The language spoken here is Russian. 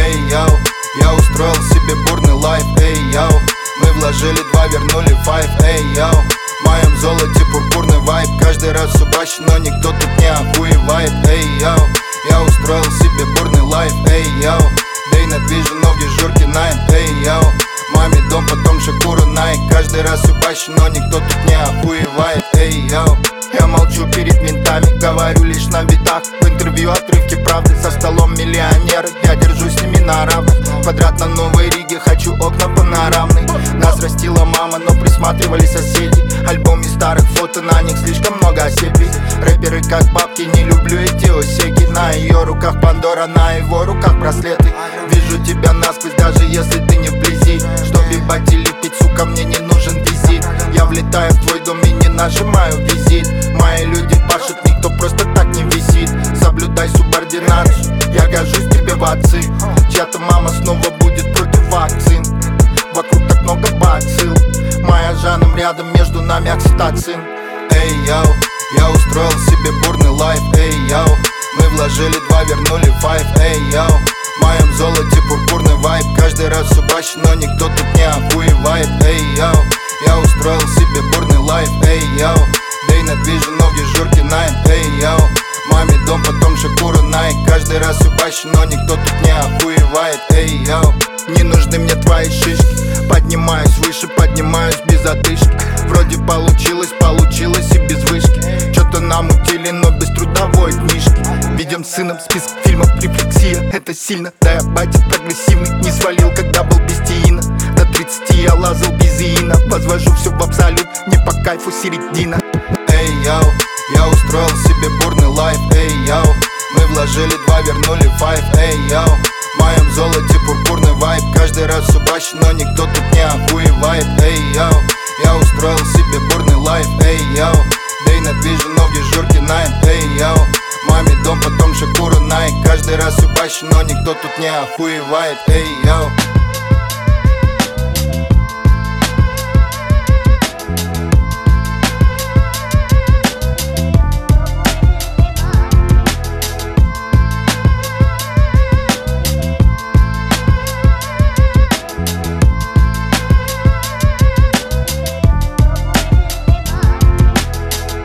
эй, йоу. Я устроил себе бурный лайф, эй, йоу. Мы вложили 2, вернули 5, эй, йоу. В моем золоте пурпурный вайб. Каждый раз все баще, но никто тут не охуевает, эй, йоу. Я устроил себе бурный лайф, эй, йоу. Дэй на движу, ноги журки найм, эй, йоу. Маме дом, потом Шакура Найк. Каждый раз все баще, но никто тут не охуевает, эй, йоу. Я молчу перед ментами, говорю лишь на битах. В интервью отрывки правды, за столом миллионеры. Я держусь с ними на равных. Квадрат на Новой Риге, хочу окна панорамные. Нас растила мама, но присматривали соседи. Альбом из старых фото, на них слишком много осепий. Рэперы как бабки, не люблю эти осеки. На ее руках Пандора, на его руках браслеты. Вижу тебя насквозь, даже если ты не вблизи. Чтоб ебать и лепить, сука, мне не нужен визит. Я влетаю в твой дом и не нажимаю визит. Мои люди пашут, никто просто так не висит. Соблюдай субординацию, я гожусь тебе в отцы. Чья-то мама снова будет против вакцин. Вокруг так много бацилл. Моя жаном рядом, между нами окситоцин. Эй, йоу, я устроил себе бурный лайф, эй, йоу. Мы вложили 2, вернули 5, эй, йоу. В моем золоте пурпурный вайб. Каждый раз все баще, но никто тут не охуевает, эй, йоу. Я устроил себе бурный лайф, эй, йоу. Дэй на движу, ноги журки найм, эй, йоу. Маме дом, потом Шакура Найк. Каждый раз все баще, но никто тут не охуевает, эй, йоу. Не нужны мне твои шишки. Поднимаюсь выше, поднимаюсь без одышки. Вроде получилось, получилось и без вышки. Чё-то намутили, но без трудовой книжки. Ведем с сыном список фильмов, рефлексия. Это сильно, да я батя прогрессивный. Не свалил, когда был без теина. До 30 я лазал без иина. Возвожу все в абсолют, не по кайфу середина. Эй, йоу, я устроил себе бурный лайф, эй, йоу. Мы вложили 2, вернули 5, эй, йоу. В моем золоте пурпурный вайб. Каждый раз все баще, но никто тут не охуевает, эй, йоу. Я устроил себе бурный лайф, эй, йоу. Дэй на движу, ноги журки найм, эй, йоу. Маме дом, потом Шакура Найк. Каждый раз все баще, но никто тут не охуевает, эй, йоу.